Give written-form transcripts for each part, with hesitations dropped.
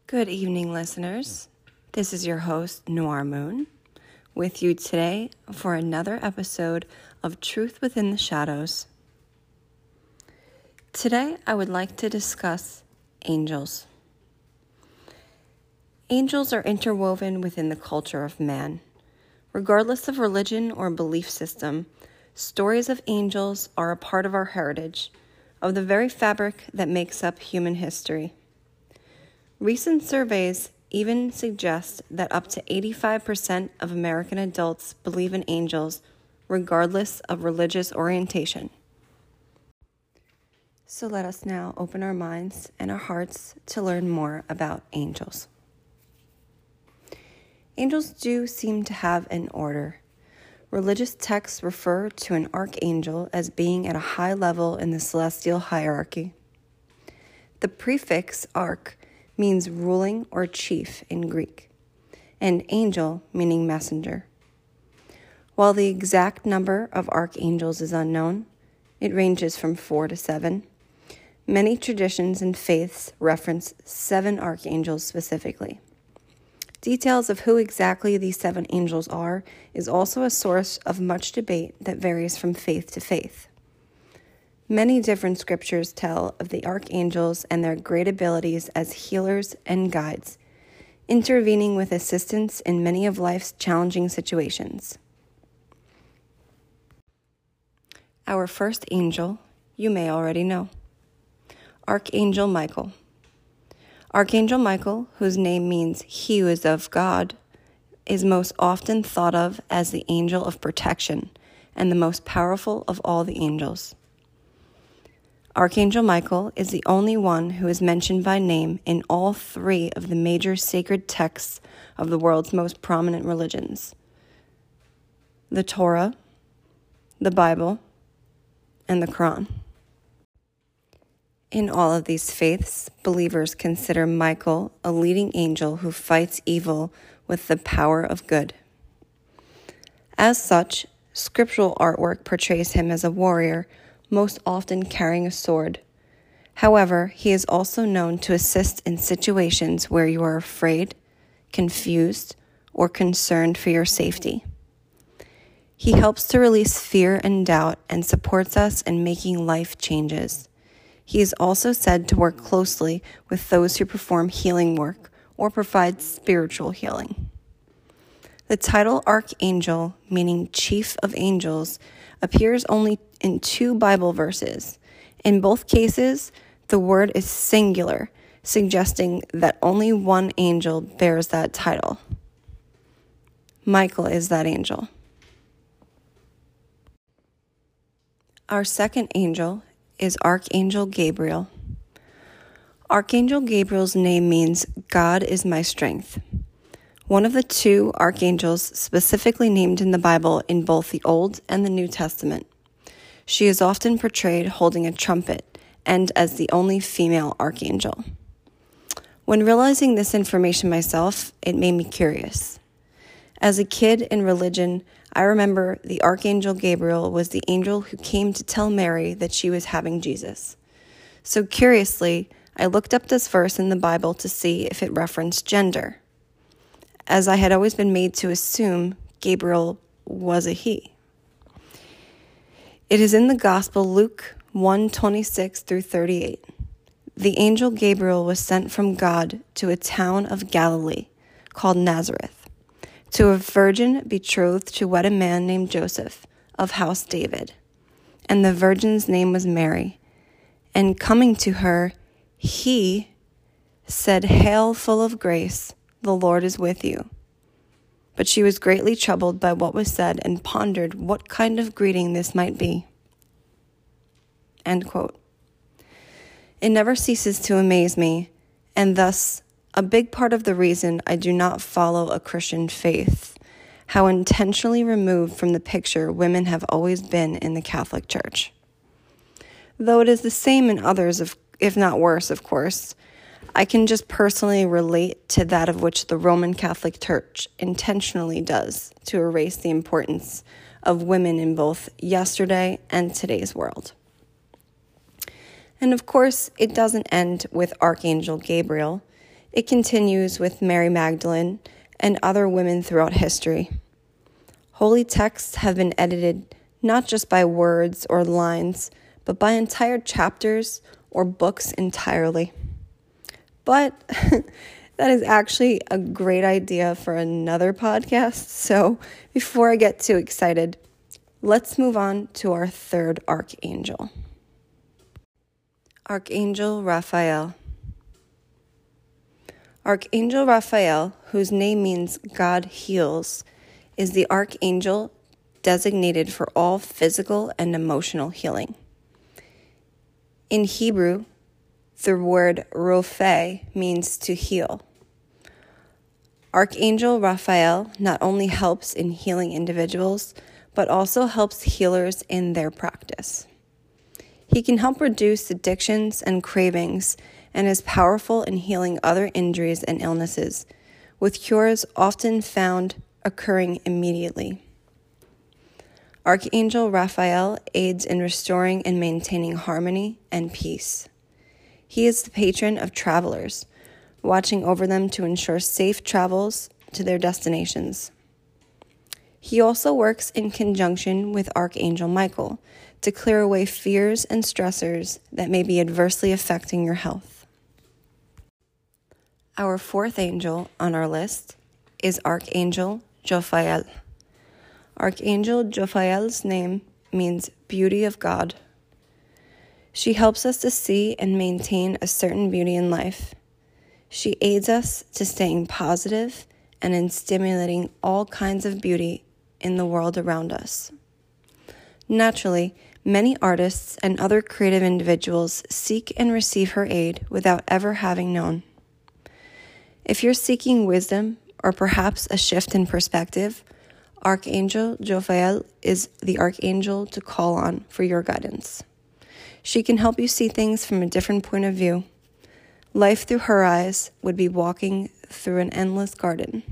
Good evening, listeners. This is your host, Noir Moon, with you today for another episode of Truth Within the Shadows. Today, I would like to discuss angels. Angels are interwoven within the culture of man. Regardless of religion or belief system, stories of angels are a part of our heritage, of the very fabric that makes up human history. Recent surveys even suggest that up to 85% of American adults believe in angels, regardless of religious orientation. So let us now open our minds and our hearts to learn more about angels. Angels do seem to have an order. Religious texts refer to an archangel as being at a high level in the celestial hierarchy. The prefix arch means ruling or chief in Greek, and angel meaning messenger. While the exact number of archangels is unknown, it ranges from 4 to 7. Many traditions and faiths reference 7 archangels specifically. Details of who exactly these 7 angels are is also a source of much debate that varies from faith to faith. Many different scriptures tell of the archangels and their great abilities as healers and guides, intervening with assistance in many of life's challenging situations. Our first angel, you may already know, Archangel Michael. Archangel Michael, whose name means he who is of God, is most often thought of as the angel of protection and the most powerful of all the angels. Archangel Michael is the only one who is mentioned by name in all 3 of the major sacred texts of the world's most prominent religions: the Torah, the Bible, and the Quran. In all of these faiths, believers consider Michael a leading angel who fights evil with the power of good. As such, scriptural artwork portrays him as a warrior, most often carrying a sword. However, he is also known to assist in situations where you are afraid, confused, or concerned for your safety. He helps to release fear and doubt and supports us in making life changes. He is also said to work closely with those who perform healing work or provide spiritual healing. The title Archangel, meaning Chief of Angels, appears only in 2 Bible verses. In both cases, the word is singular, suggesting that only one angel bears that title. Michael is that angel. Our second angel is Archangel Gabriel. Archangel Gabriel's name means God is my strength. One of the 2 archangels specifically named in the Bible in both the Old and the New Testament. She is often portrayed holding a trumpet and as the only female archangel. When realizing this information myself, it made me curious. As a kid in religion, I remember the Archangel Gabriel was the angel who came to tell Mary that she was having Jesus. So curiously, I looked up this verse in the Bible to see if it referenced gender, as I had always been made to assume Gabriel was a he. It is in the Gospel Luke 1:26 through 38. The angel Gabriel was sent from God to a town of Galilee called Nazareth, to a virgin betrothed to wed a man named Joseph of house David. And the virgin's name was Mary. And coming to her, he said, "Hail, full of grace, the Lord is with you." But she was greatly troubled by what was said and pondered what kind of greeting this might be. End quote. It never ceases to amaze me, and thus a big part of the reason I do not follow a Christian faith, how intentionally removed from the picture women have always been in the Catholic Church. Though it is the same in others, if not worse, of course, I can just personally relate to that of which the Roman Catholic Church intentionally does to erase the importance of women in both yesterday and today's world. And of course, it doesn't end with Archangel Gabriel. It continues with Mary Magdalene and other women throughout history. Holy texts have been edited not just by words or lines, but by entire chapters or books entirely. But that is actually a great idea for another podcast, so before I get too excited, let's move on to our third archangel. Archangel Raphael. Archangel Raphael, whose name means God heals, is the archangel designated for all physical and emotional healing. In Hebrew, the word Rophe means to heal. Archangel Raphael not only helps in healing individuals, but also helps healers in their practice. He can help reduce addictions and cravings and is powerful in healing other injuries and illnesses, with cures often found occurring immediately. Archangel Raphael aids in restoring and maintaining harmony and peace. He is the patron of travelers, watching over them to ensure safe travels to their destinations. He also works in conjunction with Archangel Michael to clear away fears and stressors that may be adversely affecting your health. Our fourth angel on our list is Archangel Jophiel. Archangel Jophiel's name means beauty of God. She helps us to see and maintain a certain beauty in life. She aids us to staying positive and in stimulating all kinds of beauty in the world around us. Naturally, many artists and other creative individuals seek and receive her aid without ever having known. If you're seeking wisdom or perhaps a shift in perspective, Archangel Jophiel is the archangel to call on for your guidance. She can help you see things from a different point of view. Life through her eyes would be walking through an endless garden.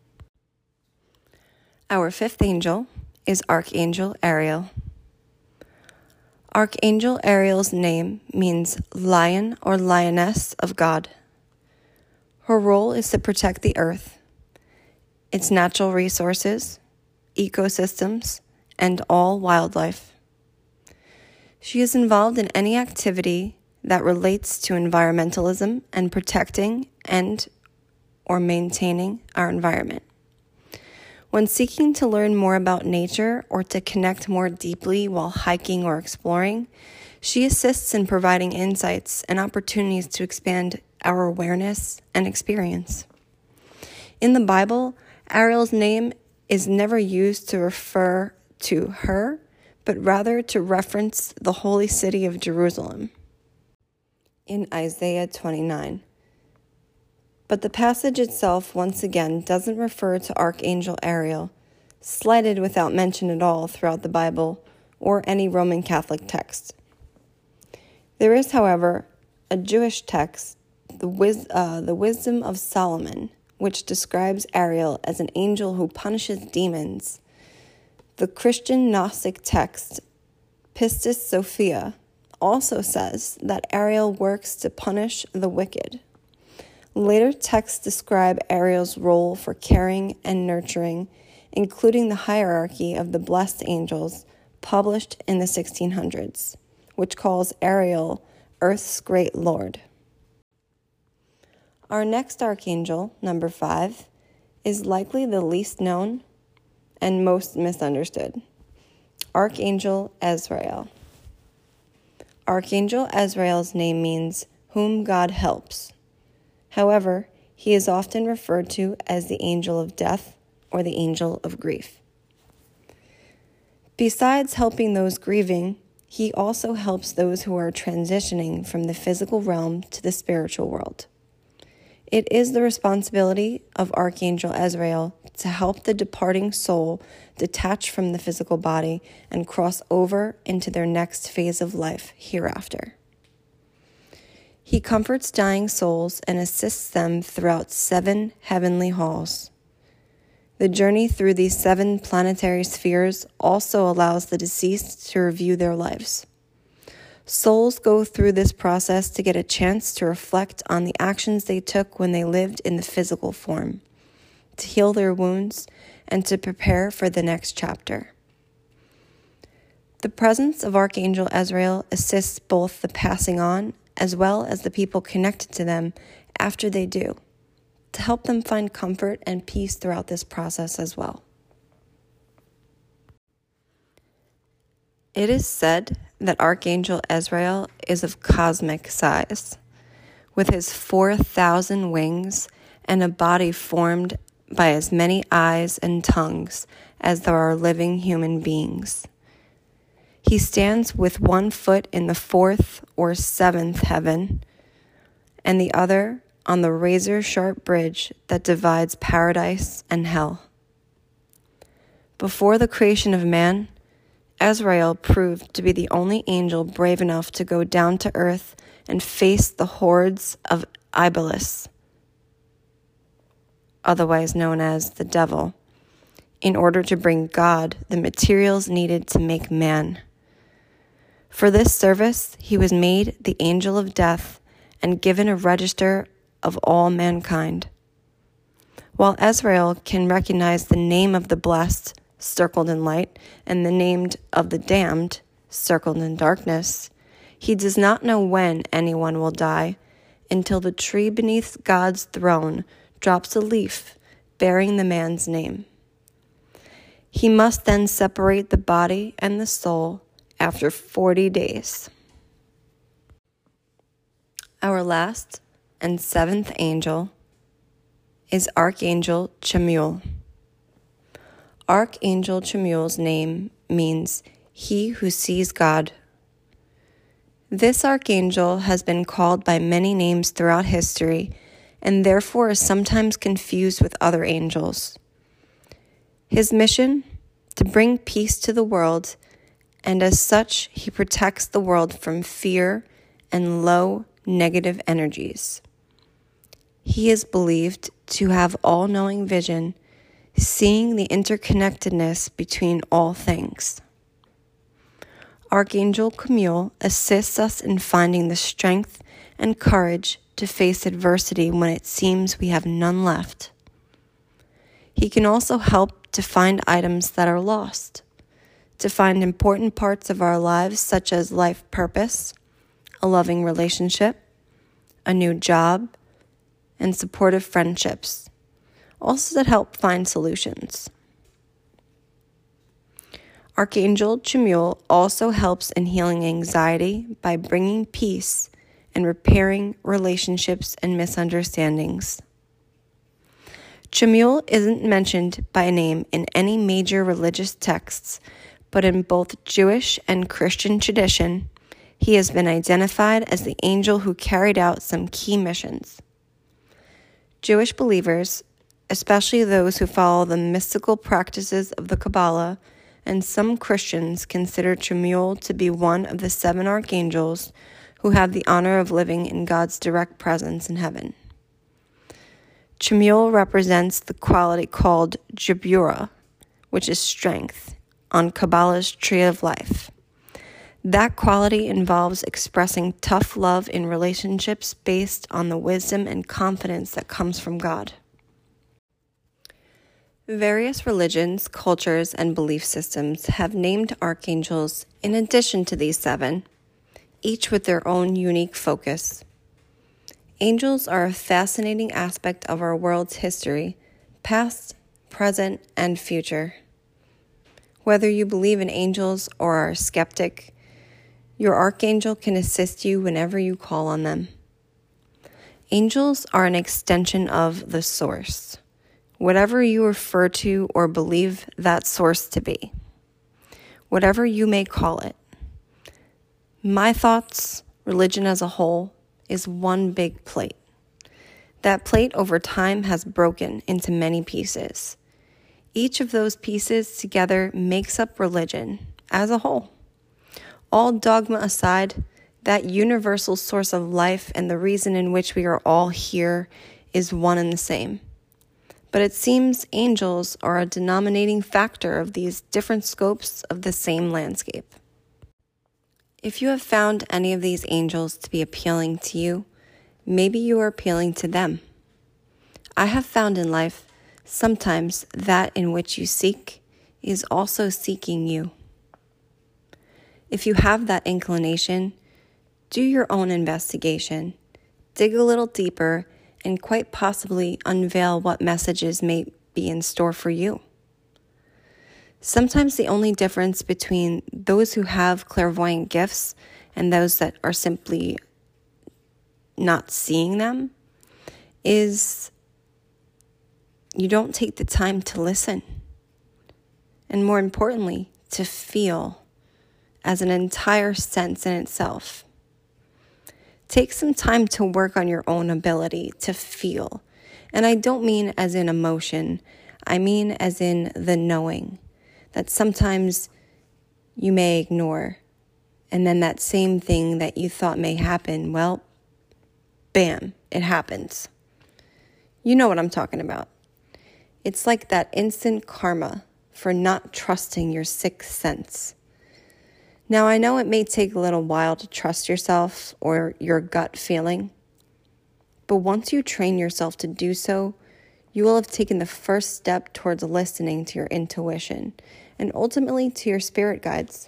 Our fifth angel is Archangel Ariel. Archangel Ariel's name means lion or lioness of God. Her role is to protect the earth, its natural resources, ecosystems, and all wildlife. She is involved in any activity that relates to environmentalism and protecting or maintaining our environment. When seeking to learn more about nature or to connect more deeply while hiking or exploring, she assists in providing insights and opportunities to expand our awareness and experience. In the Bible, Ariel's name is never used to refer to her, but rather to reference the holy city of Jerusalem in Isaiah 29. But the passage itself, once again, doesn't refer to Archangel Ariel, slighted without mention at all throughout the Bible or any Roman Catholic text. There is, however, a Jewish text, the Wisdom of Solomon, which describes Ariel as an angel who punishes demons. The Christian Gnostic text, Pistis Sophia, also says that Ariel works to punish the wicked. Later texts describe Ariel's role for caring and nurturing, including the hierarchy of the blessed angels published in the 1600s, which calls Ariel Earth's great lord. Our next archangel, number 5, is likely the least known and most misunderstood. Archangel Azrael. Archangel Azrael's name means whom God helps. However, he is often referred to as the angel of death or the angel of grief. Besides helping those grieving, he also helps those who are transitioning from the physical realm to the spiritual world. It is the responsibility of Archangel Azrael to help the departing soul detach from the physical body and cross over into their next phase of life hereafter. He comforts dying souls and assists them throughout 7 heavenly halls. The journey through these 7 planetary spheres also allows the deceased to review their lives. Souls go through this process to get a chance to reflect on the actions they took when they lived in the physical form, to heal their wounds, and to prepare for the next chapter. The presence of Archangel Azrael assists both the passing on as well as the people connected to them after they do, to help them find comfort and peace throughout this process as well. It is said that Archangel Azrael is of cosmic size, with his 4,000 wings and a body formed by as many eyes and tongues as there are living human beings. He stands with one foot in the fourth or seventh heaven, and the other on the razor-sharp bridge that divides paradise and hell. Before the creation of man, Azrael proved to be the only angel brave enough to go down to earth and face the hordes of Iblis, otherwise known as the devil, in order to bring God the materials needed to make man. For this service, he was made the angel of death and given a register of all mankind. While Azrael can recognize the name of the blessed, circled in light, and the name of the damned, circled in darkness, he does not know when anyone will die until the tree beneath God's throne drops a leaf bearing the man's name. He must then separate the body and the soul after 40 days. Our last and seventh angel is Archangel Chamuel. Archangel Chamuel's name means he who sees God. This archangel has been called by many names throughout history and therefore is sometimes confused with other angels. His mission? To bring peace to the world, and as such, he protects the world from fear and low negative energies. He is believed to have all-knowing vision, seeing the interconnectedness between all things. Archangel Chamuel assists us in finding the strength and courage to face adversity when it seems we have none left. He can also help to find items that are lost, to find important parts of our lives such as life purpose, a loving relationship, a new job, and supportive friendships, also to help find solutions. Archangel Chamuel also helps in healing anxiety by bringing peace and repairing relationships and misunderstandings. Chamuel isn't mentioned by name in any major religious texts, but in both Jewish and Christian tradition, he has been identified as the angel who carried out some key missions. Jewish believers, especially those who follow the mystical practices of the Kabbalah, and some Christians consider Chamuel to be one of the 7 archangels who have the honor of living in God's direct presence in heaven. Chamuel represents the quality called Geburah, which is strength, on Kabbalah's tree of life. That quality involves expressing tough love in relationships based on the wisdom and confidence that comes from God. Various religions, cultures, and belief systems have named archangels in addition to these 7, each with their own unique focus. Angels are a fascinating aspect of our world's history, past, present, and future. Whether you believe in angels or are a skeptic, your archangel can assist you whenever you call on them. Angels are an extension of the source, whatever you refer to or believe that source to be, whatever you may call it. My thoughts, religion as a whole, is one big plate. That plate over time has broken into many pieces. Each of those pieces together makes up religion as a whole. All dogma aside, that universal source of life and the reason in which we are all here is one and the same. But it seems angels are a denominating factor of these different scopes of the same landscape. If you have found any of these angels to be appealing to you, maybe you are appealing to them. I have found in life sometimes that in which you seek is also seeking you. If you have that inclination, do your own investigation, dig a little deeper, and quite possibly unveil what messages may be in store for you. Sometimes the only difference between those who have clairvoyant gifts and those that are simply not seeing them is you don't take the time to listen. And more importantly, to feel as an entire sense in itself. Take some time to work on your own ability to feel. And I don't mean as in emotion, I mean as in the knowing that sometimes you may ignore. And then that same thing that you thought may happen, well, bam, it happens. You know what I'm talking about. It's like that instant karma for not trusting your sixth sense. Now, I know it may take a little while to trust yourself or your gut feeling, but once you train yourself to do so, you will have taken the first step towards listening to your intuition and ultimately to your spirit guides.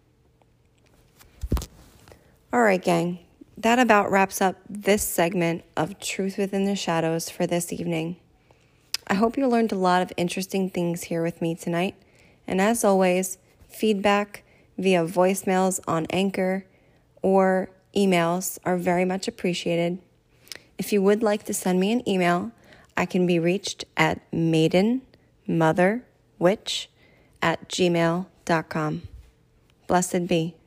All right, gang, that about wraps up this segment of Truth Within the Shadows for this evening. I hope you learned a lot of interesting things here with me tonight. And as always, feedback via voicemails on Anchor or emails are very much appreciated. If you would like to send me an email, I can be reached at maidenmotherwitch@gmail.com. Blessed be.